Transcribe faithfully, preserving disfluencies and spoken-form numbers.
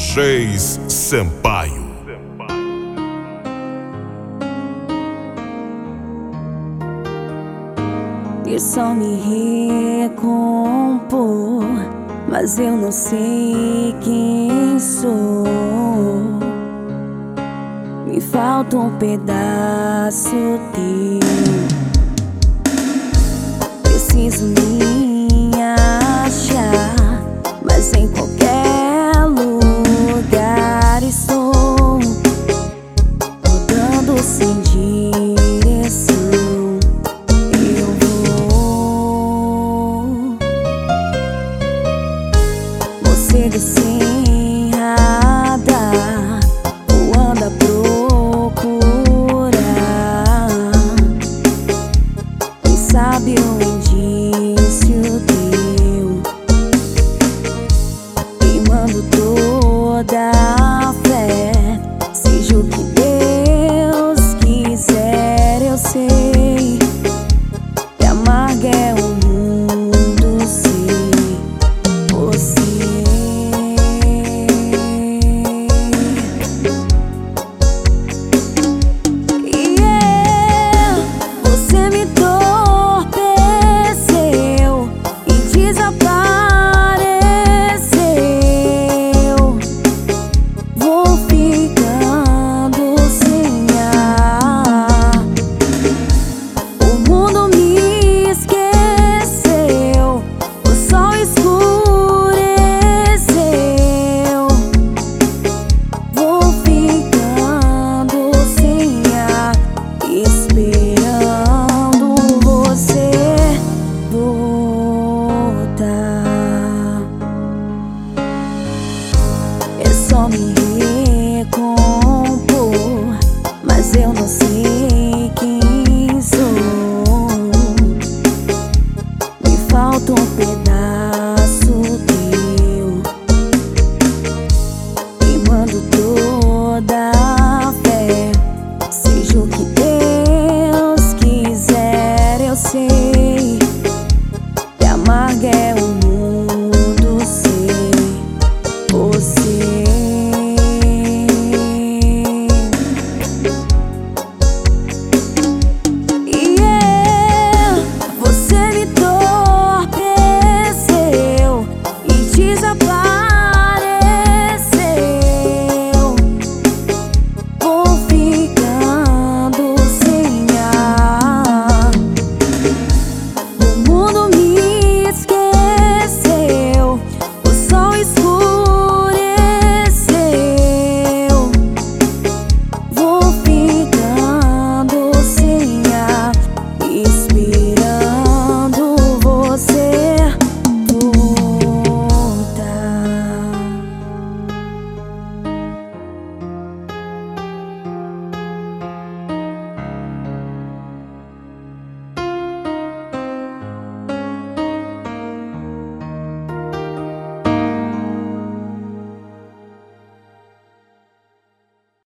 Geis Sampaio. E só me recompor, mas eu não sei quem sou. Me falta um pedaço teu. Preciso me achar, mas em qualquer lugar estou rodando sem direção. Eu vou, morcego sem radar, voando a procurar. Quem sabe um indício teu, queimando toda a fé. Seja o que Deus quiser, eu sei que amargo é o mundo sem você. Yeah, você me entorpeceu e desapareceu. Vou ficando sem ar. O mundo me